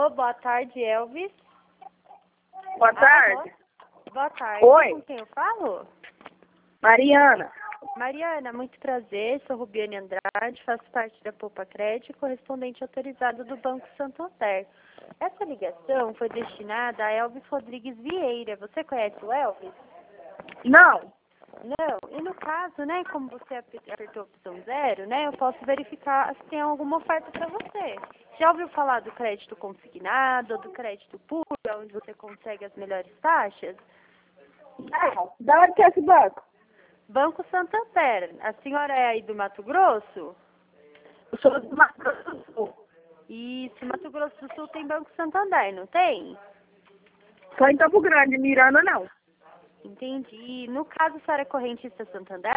Alô, boa tarde, Elvis. Boa tarde. Boa tarde. Oi. Com quem eu falo? Mariana. Mariana, muito prazer. Sou Rubiane Andrade, faço parte da Poupa Crédito, correspondente autorizado do Banco Santander. Essa ligação foi destinada a Elvis Rodrigues Vieira. Você conhece o Elvis? Não. Não. E no caso, né, como você apertou a opção 0, né, eu posso verificar se tem alguma oferta para você. Já ouviu falar do crédito consignado ou do crédito puro, onde você consegue as melhores taxas? Não. Da onde que é esse banco? Banco Santander. A senhora é aí do Mato Grosso? Eu sou do Mato Grosso do Sul. Isso, Mato Grosso do Sul tem Banco Santander, não tem? Só em Campo Grande, Miranda não. Entendi. No caso, a senhora é correntista Santander?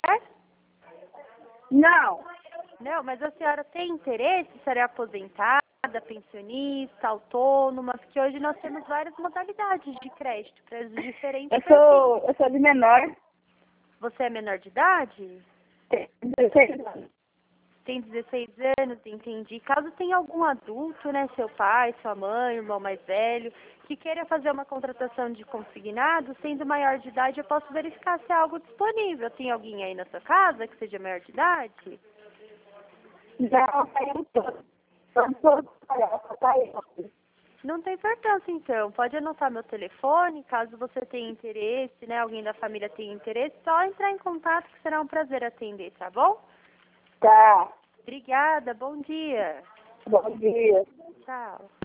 Não. Não, mas a senhora tem interesse? A senhora é aposentada, pensionista, autônoma? Porque hoje nós temos várias modalidades de crédito para os diferentes perfis. Eu sou de menor. Você é menor de idade? Tenho 16 anos. Tem 16 anos, entendi. Caso tenha algum adulto, né, seu pai, sua mãe, irmão mais velho, que queira fazer uma contratação de consignado, sendo maior de idade, eu posso verificar se há algo disponível. Tem alguém aí na sua casa que seja maior de idade? Não, saiu todo. Só tá aí. Não tem importância, então. Pode anotar meu telefone, caso você tenha interesse, né, alguém da família tenha interesse, só entrar em contato que será um prazer atender, tá bom? Tá. Obrigada, bom dia. Bom dia. Tchau.